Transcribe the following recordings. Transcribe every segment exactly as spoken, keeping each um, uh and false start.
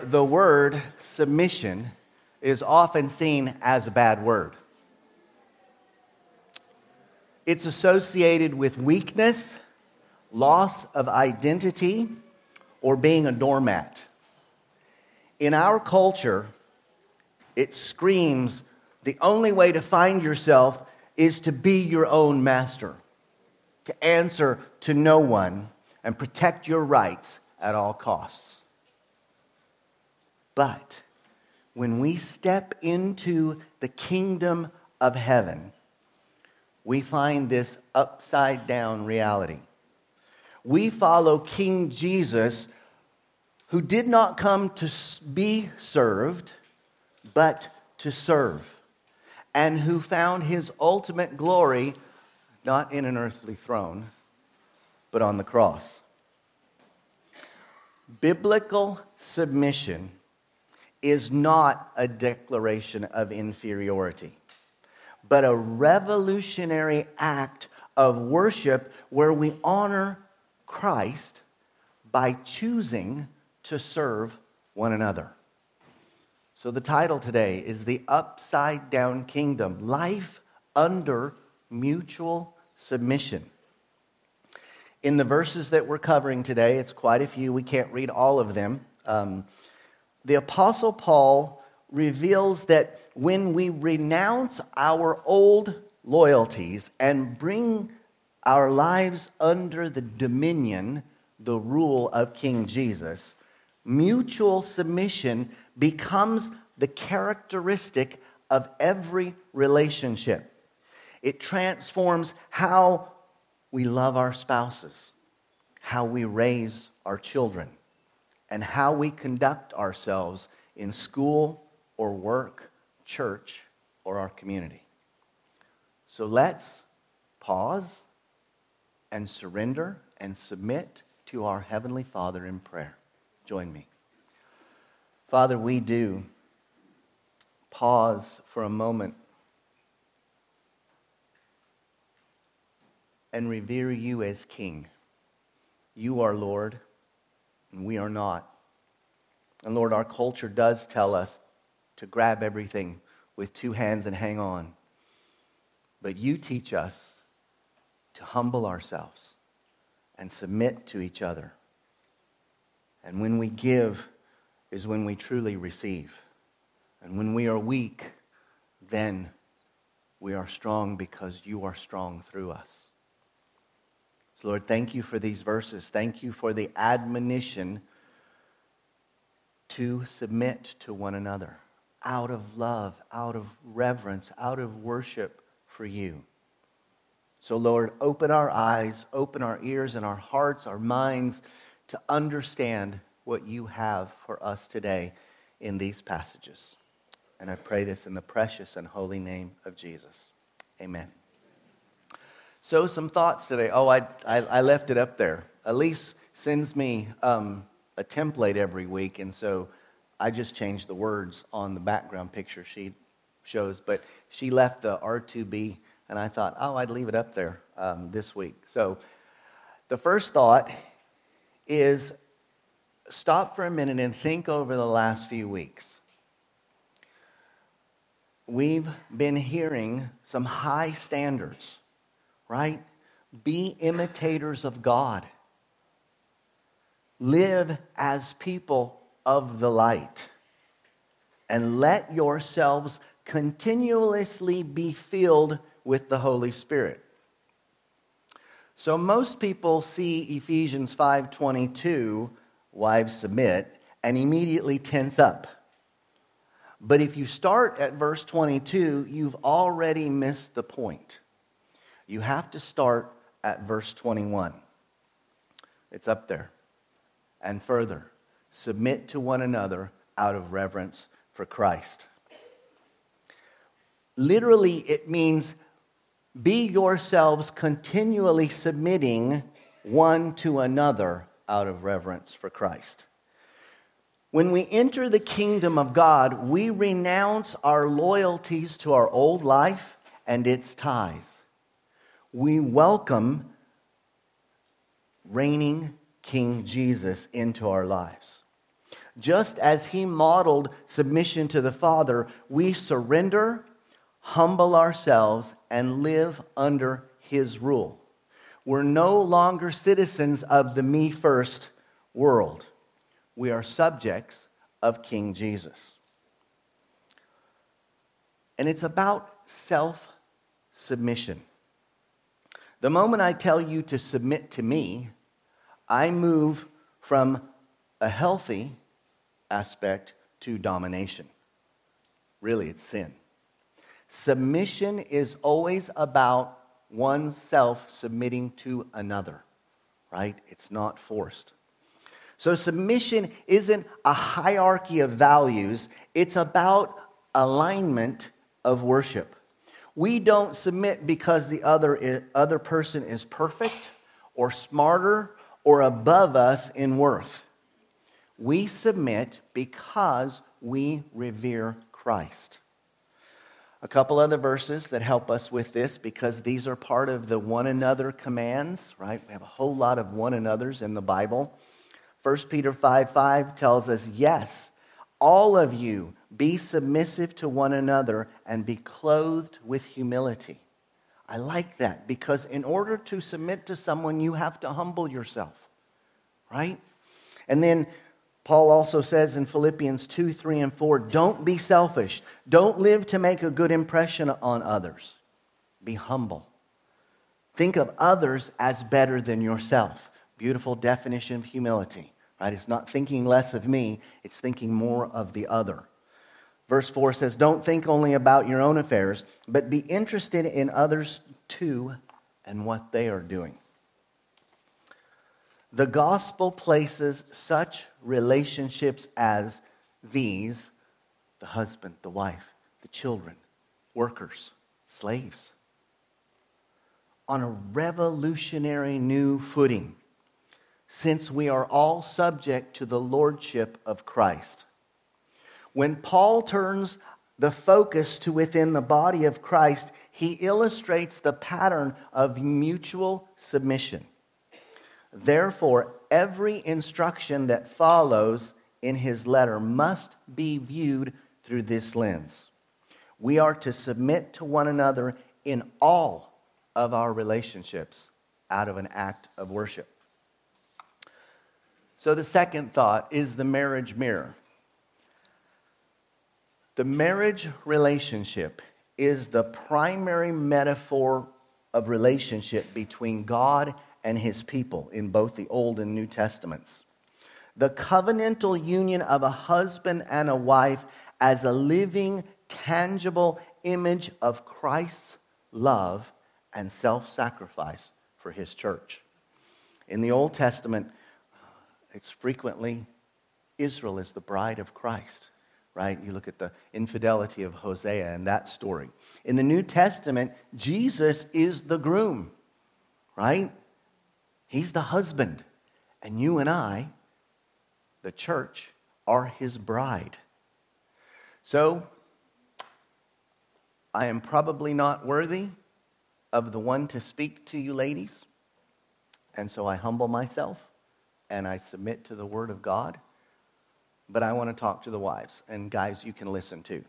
The word submission is often seen as a bad word. It's associated with weakness, loss of identity, or being a doormat. In our culture, it screams the only way to find yourself is to be your own master, to answer to no one and protect your rights at all costs. But when we step into the kingdom of heaven, we find this upside down reality. We follow King Jesus, who did not come to be served, but to serve, and who found his ultimate glory not in an earthly throne, but on the cross. Biblical submission is not a declaration of inferiority, but a revolutionary act of worship where we honor Christ by choosing to serve one another. So the title today is The Upside Down Kingdom, Life Under Mutual Submission. In the verses that we're covering today, it's quite a few. We can't read all of them. Um, the Apostle Paul reveals that when we renounce our old loyalties and bring our lives under the dominion, the rule of King Jesus, mutual submission becomes the characteristic of every relationship. It transforms how we love our spouses, how we raise our children, and how we conduct ourselves in school or work, church, or our community. So let's pause and surrender and submit to our Heavenly Father in prayer. Join me. Father, we do pause for a moment and revere you as King. You are Lord, and we are not. And Lord, our culture does tell us to grab everything with two hands and hang on. But you teach us to humble ourselves and submit to each other. And when we give is when we truly receive. And when we are weak, then we are strong because you are strong through us. So Lord, thank you for these verses. Thank you for the admonition to submit to one another out of love, out of reverence, out of worship for you. So Lord, open our eyes, open our ears and our hearts, our minds to understand what you have for us today in these passages. And I pray this in the precious and holy name of Jesus. Amen. So some thoughts today. Oh, I, I, I left it up there. Elise sends me um, a template every week, and so I just changed the words on the background picture she shows. But she left the R two B, and I thought, oh, I'd leave it up there um, this week. So the first thought is stop for a minute and think over the last few weeks. We've been hearing some high standards, right? Be imitators of God. Live as people of the light. And let yourselves continuously be filled with the Holy Spirit. So most people see Ephesians five twenty-two, wives submit, and immediately tense up. But if you start at verse twenty-two, you've already missed the point. You have to start at verse twenty-one. It's up there. And further, submit to one another out of reverence for Christ. Literally, it means be yourselves continually submitting one to another out of reverence for Christ. When we enter the kingdom of God, we renounce our loyalties to our old life and its ties. We welcome reigning King Jesus into our lives. Just as he modeled submission to the Father, we surrender, humble ourselves, and live under his rule. We're no longer citizens of the me first world. We are subjects of King Jesus. And it's about self-submission. The moment I tell you to submit to me, I move from a healthy aspect to domination. Really, it's sin. Submission is always about oneself submitting to another, right? It's not forced. So submission isn't a hierarchy of values. It's about alignment of worship. We don't submit because the other, is, other person is perfect or smarter or above us in worth. We submit because we revere Christ. A couple other verses that help us with this, because these are part of the one another commands, right? We have a whole lot of one another's in the Bible. First Peter five five tells us, yes, all of you be submissive to one another and be clothed with humility. I like that, because in order to submit to someone, you have to humble yourself, right? And then Paul also says in Philippians two, three, and four, don't be selfish. Don't live to make a good impression on others. Be humble. Think of others as better than yourself. Beautiful definition of humility, right? It's not thinking less of me, it's thinking more of the other. Verse four says, don't think only about your own affairs, but be interested in others too and what they are doing. The gospel places such relationships as these, the husband, the wife, the children, workers, slaves, on a revolutionary new footing, since we are all subject to the lordship of Christ. When Paul turns the focus to within the body of Christ, he illustrates the pattern of mutual submission. Therefore, every instruction that follows in his letter must be viewed through this lens. We are to submit to one another in all of our relationships out of an act of worship. So the second thought is the marriage mirror. The marriage relationship is the primary metaphor of relationship between God and his people in both the Old and New Testaments. The covenantal union of a husband and a wife as a living, tangible image of Christ's love and self-sacrifice for his church. In the Old Testament, it's frequently Israel is the bride of Christ, right? You look at the infidelity of Hosea and that story. In the New Testament, Jesus is the groom, right? He's the husband, and you and I, the church, are his bride. So, I am probably not worthy of the one to speak to you ladies, and so I humble myself, and I submit to the word of God, but I want to talk to the wives, and guys, you can listen too.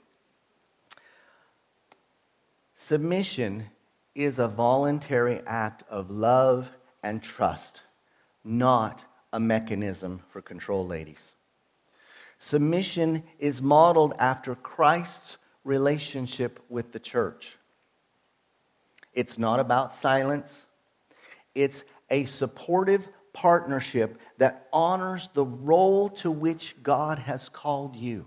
Submission is a voluntary act of love and trust, not a mechanism for control, ladies. Submission is modeled after Christ's relationship with the church. It's not about silence. It's a supportive partnership that honors the role to which God has called you.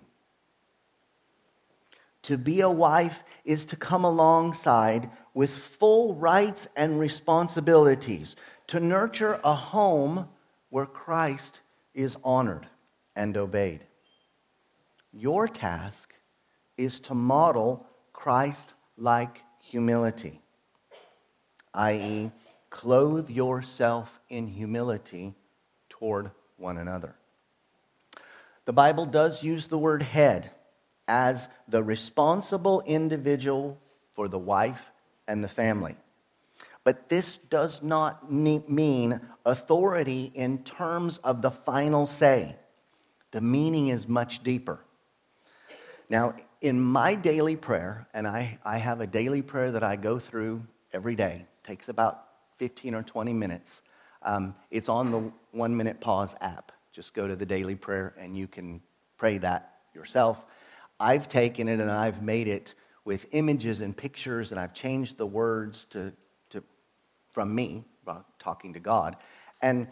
To be a wife is to come alongside with full rights and responsibilities, to nurture a home where Christ is honored and obeyed. Your task is to model Christ-like humility, that is, clothe yourself in humility toward one another. The Bible does use the word head as the responsible individual for the wife and the family. But this does not mean authority in terms of the final say. The meaning is much deeper. Now, in my daily prayer, and I, I have a daily prayer that I go through every day, it takes about fifteen or twenty minutes. Um, it's on the One Minute Pause app. Just go to the daily prayer and you can pray that yourself. I've taken it and I've made it with images and pictures, and I've changed the words to, to from me, talking to God. And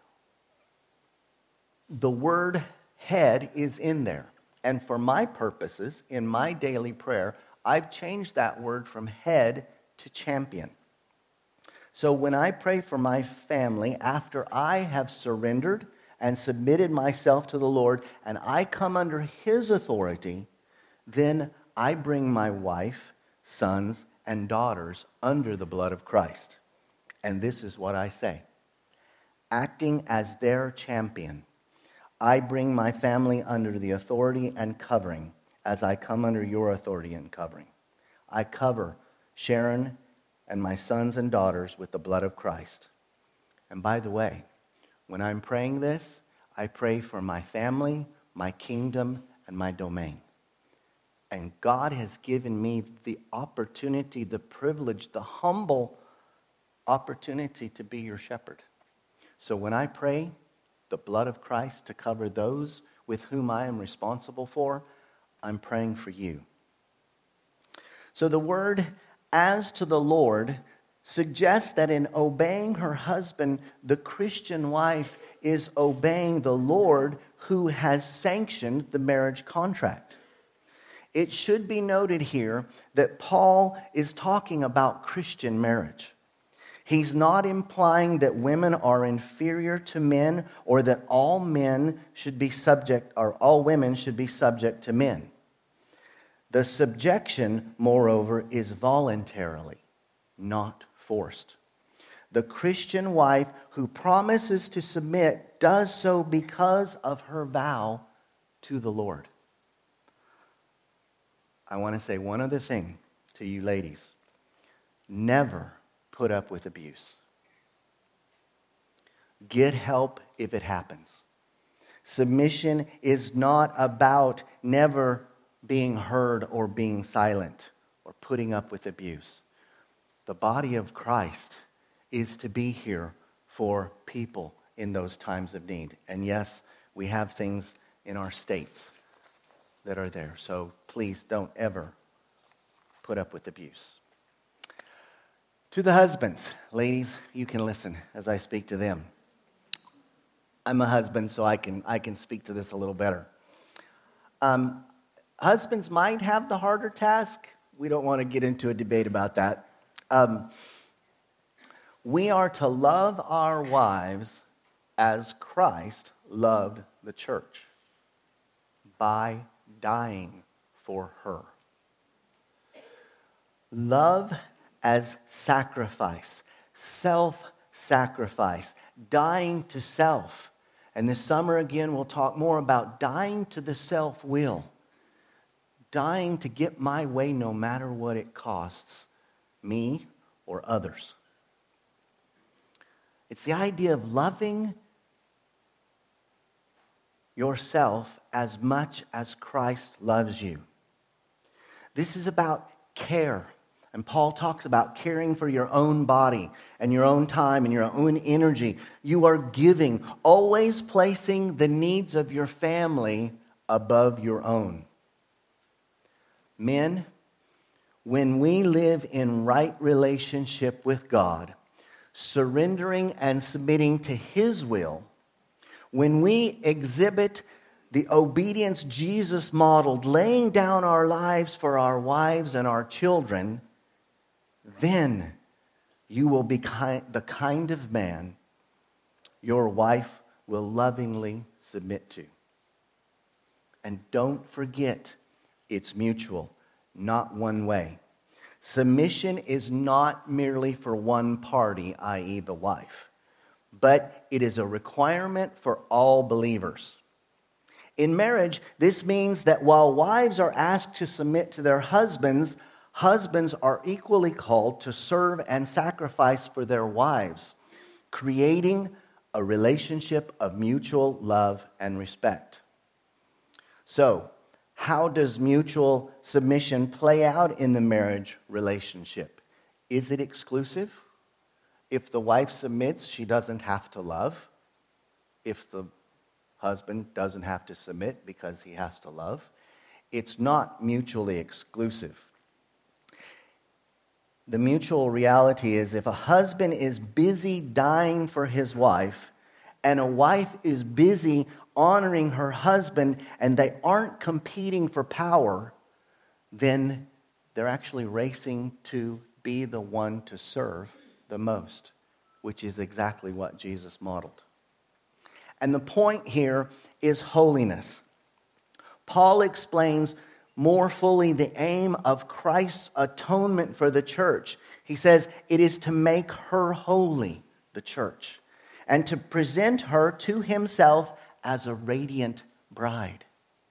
the word head is in there. And for my purposes, in my daily prayer, I've changed that word from head to champion. So when I pray for my family, after I have surrendered and submitted myself to the Lord, and I come under His authority, then I bring my wife, sons, and daughters under the blood of Christ. And this is what I say. Acting as their champion, I bring my family under the authority and covering as I come under your authority and covering. I cover Sharon and my sons and daughters with the blood of Christ. And by the way, when I'm praying this, I pray for my family, my kingdom, and my domain. And God has given me the opportunity, the privilege, the humble opportunity to be your shepherd. So when I pray the blood of Christ to cover those with whom I am responsible for, I'm praying for you. So the word as to the Lord suggests that in obeying her husband, the Christian wife is obeying the Lord who has sanctioned the marriage contract. It should be noted here that Paul is talking about Christian marriage. He's not implying that women are inferior to men or that all men should be subject, or all women should be subject to men. The subjection, moreover, is voluntarily, not forced. The Christian wife who promises to submit does so because of her vow to the Lord. I want to say one other thing to you ladies. Never put up with abuse. Get help if it happens. Submission is not about never being heard or being silent or putting up with abuse. The body of Christ is to be here for people in those times of need. And yes, we have things in our states that are there. So please don't ever put up with abuse. To the husbands, ladies, you can listen as I speak to them. I'm a husband, so I can I can speak to this a little better. Um, husbands might have the harder task. We don't want to get into a debate about that. Um, we are to love our wives as Christ loved the church, by dying for her. Love as sacrifice, self-sacrifice, dying to self. And this summer again, we'll talk more about dying to the self-will, dying to get my way no matter what it costs me or others. It's the idea of loving yourself as much as Christ loves you. This is about care. And Paul talks about caring for your own body and your own time and your own energy. You are giving, always placing the needs of your family above your own. Men, when we live in right relationship with God, surrendering and submitting to His will, when we exhibit the obedience Jesus modeled, laying down our lives for our wives and our children, then you will be kind, the kind of man your wife will lovingly submit to. And don't forget, it's mutual, not one way. Submission is not merely for one party, that is the wife, but it is a requirement for all believers. In marriage, this means that while wives are asked to submit to their husbands, husbands are equally called to serve and sacrifice for their wives, creating a relationship of mutual love and respect. So, how does mutual submission play out in the marriage relationship? Is it exclusive? If the wife submits, she doesn't have to love. If the husband doesn't have to submit because he has to love. It's not mutually exclusive. The mutual reality is if a husband is busy dying for his wife and a wife is busy honoring her husband and they aren't competing for power, then they're actually racing to be the one to serve the most, which is exactly what Jesus modeled. And the point here is holiness. Paul explains more fully the aim of Christ's atonement for the church. He says it is to make her holy, the church, and to present her to himself as a radiant bride.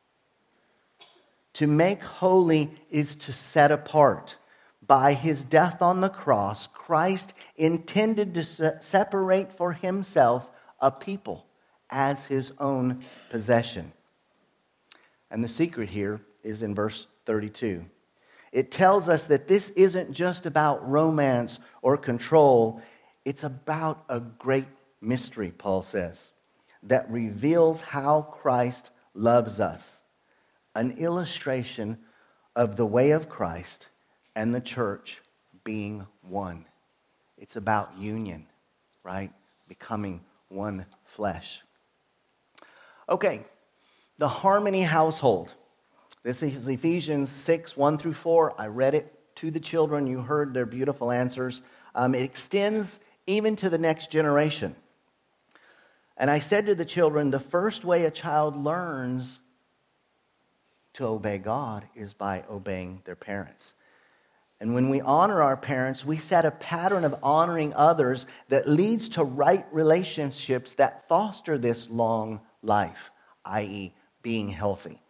To make holy is to set apart. By his death on the cross, Christ intended to se- separate for himself a people as his own possession. And the secret here is in verse thirty-two. It tells us that this isn't just about romance or control. It's about a great mystery, Paul says, that reveals how Christ loves us. An illustration of the way of Christ and the church being one. It's about union, right? Becoming one flesh. Okay, the harmony household. This is Ephesians six, one through four. I read it to the children. You heard their beautiful answers. Um, it extends even to the next generation. And I said to the children, the first way a child learns to obey God is by obeying their parents. And when we honor our parents, we set a pattern of honoring others that leads to right relationships that foster this long life, that is being healthy.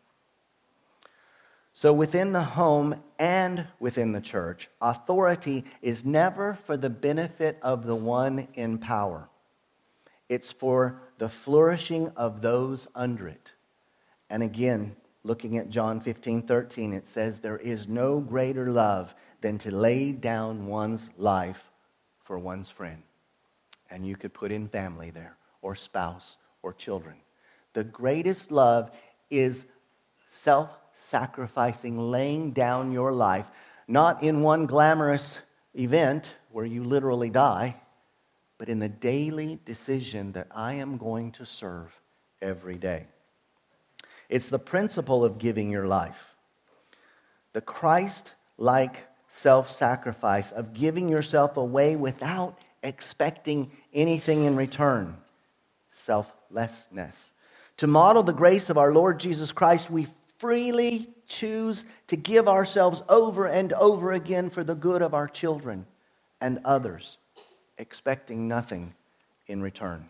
So within the home and within the church, authority is never for the benefit of the one in power. It's for the flourishing of those under it. And again, looking at John fifteen thirteen, it says, there is no greater love than to lay down one's life for one's friend. And you could put in family there, or spouse, or children. The greatest love is self-sacrificing, laying down your life, not in one glamorous event where you literally die, but in the daily decision that I am going to serve every day. It's the principle of giving your life. The Christ-like self-sacrifice of giving yourself away without expecting anything in return. Selflessness. To model the grace of our Lord Jesus Christ, we freely choose to give ourselves over and over again for the good of our children and others, expecting nothing in return.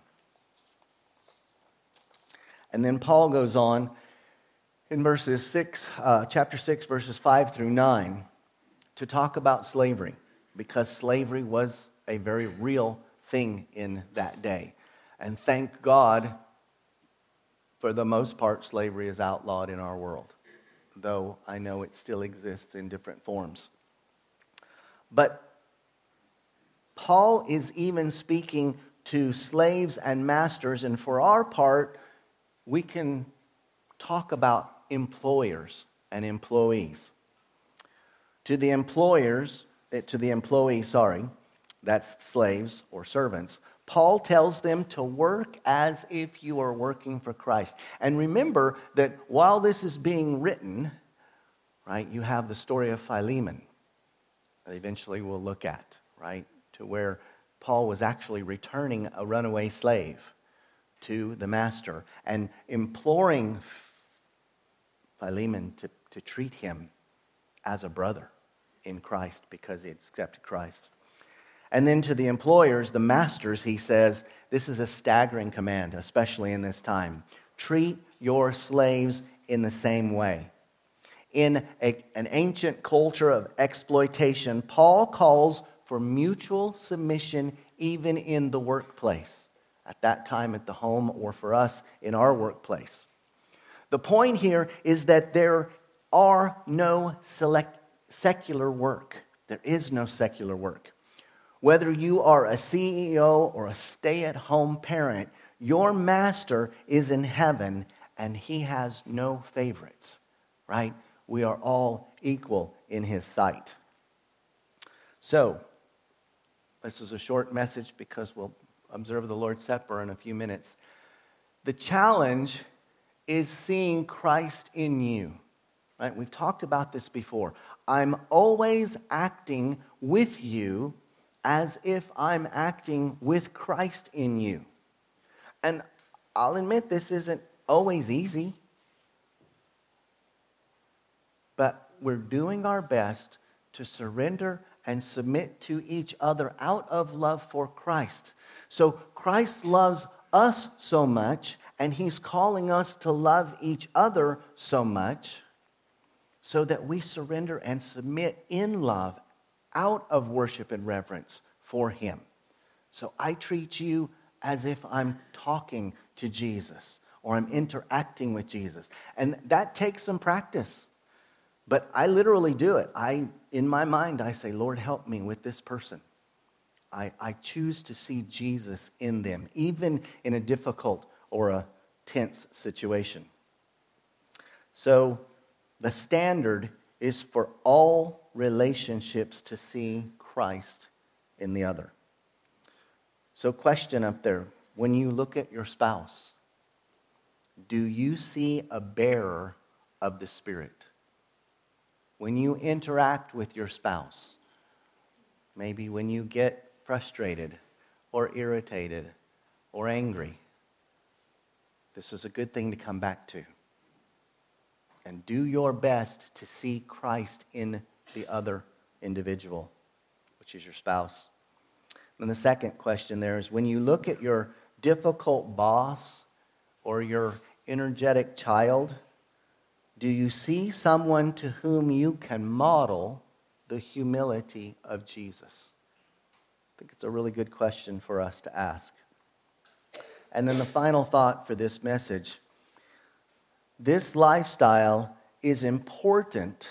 And then Paul goes on in verses six, uh, chapter six, verses five through nine, to talk about slavery, because slavery was a very real thing in that day. And thank God, for the most part, slavery is outlawed in our world, though I know it still exists in different forms. But Paul is even speaking to slaves and masters, and for our part, we can talk about employers and employees. To the employers, to the employees, sorry, that's slaves or servants, Paul tells them to work as if you are working for Christ. And remember that while this is being written, right, you have the story of Philemon that eventually we'll look at, right, to where Paul was actually returning a runaway slave to the master and imploring Philemon to, to treat him as a brother in Christ because he had accepted Christ. And then to the employers, the masters, he says, this is a staggering command, especially in this time. Treat your slaves in the same way. In a, an ancient culture of exploitation, Paul calls for mutual submission even in the workplace. At that time at the home, or for us in our workplace. The point here is that there are no select, secular work. There is no secular work. Whether you are a C E O or a stay-at-home parent, your master is in heaven and he has no favorites, right? We are all equal in his sight. So, this is a short message because we'll observe the Lord's Supper in a few minutes. The challenge is seeing Christ in you, right? We've talked about this before. I'm always acting with you as if I'm acting with Christ in you. And I'll admit this isn't always easy, but we're doing our best to surrender and submit to each other out of love for Christ. So Christ loves us so much, and he's calling us to love each other so much, so that we surrender and submit in love out of worship and reverence for him. So I treat you as if I'm talking to Jesus or I'm interacting with Jesus. And that takes some practice. But I literally do it. I, in my mind, I say, Lord, help me with this person. I, I choose to see Jesus in them, even in a difficult or a tense situation. So the standard is for all relationships to see Christ in the other. So question up there, when you look at your spouse, do you see a bearer of the Spirit? When you interact with your spouse, maybe when you get frustrated or irritated or angry, this is a good thing to come back to. And do your best to see Christ in the other individual, which is your spouse. And the second question there is, when you look at your difficult boss or your energetic child, do you see someone to whom you can model the humility of Jesus? I think it's a really good question for us to ask. And then the final thought for this message. This lifestyle is important,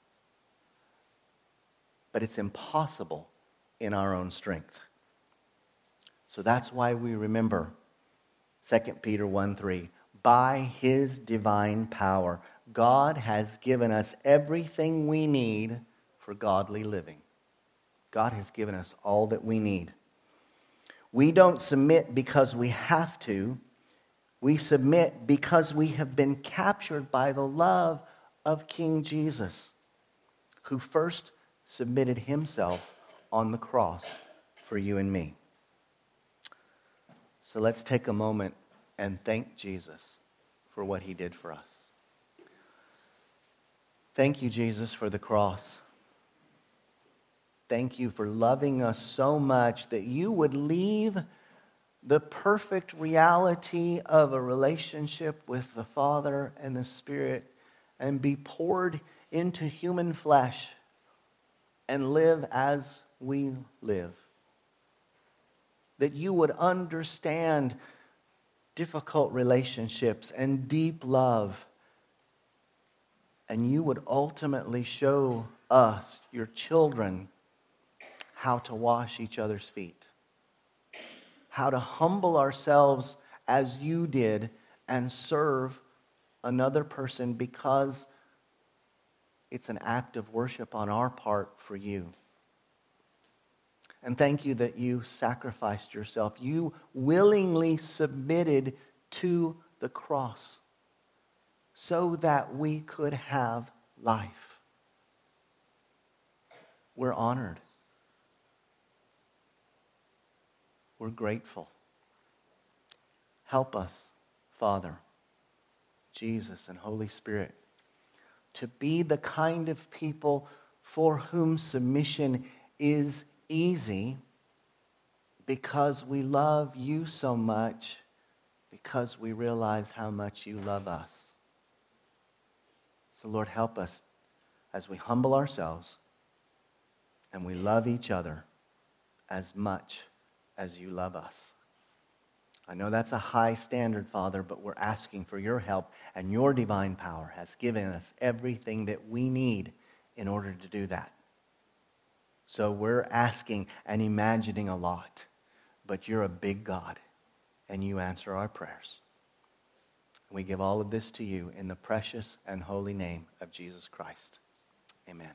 but it's impossible in our own strength. So that's why we remember Second Peter one three. By his divine power, God has given us everything we need for godly living. God has given us all that we need. We don't submit because we have to. We submit because we have been captured by the love of King Jesus, who first submitted himself on the cross for you and me. So let's take a moment and thank Jesus for what he did for us. Thank you, Jesus, for the cross. Thank you for loving us so much that you would leave the perfect reality of a relationship with the Father and the Spirit and be poured into human flesh and live as we live. That you would understand difficult relationships and deep love, and you would ultimately show us, your children, how to wash each other's feet, how to humble ourselves as you did and serve another person because it's an act of worship on our part for you. And thank you that you sacrificed yourself. You willingly submitted to the cross so that we could have life. We're honored. We're grateful. Help us, Father, Jesus, and Holy Spirit, to be the kind of people for whom submission is easy because we love you so much, because we realize how much you love us. So Lord, help us as we humble ourselves and we love each other as much as you love us. I know that's a high standard, Father, but we're asking for your help, and your divine power has given us everything that we need in order to do that. So we're asking and imagining a lot, but you're a big God, and you answer our prayers. We give all of this to you in the precious and holy name of Jesus Christ. Amen.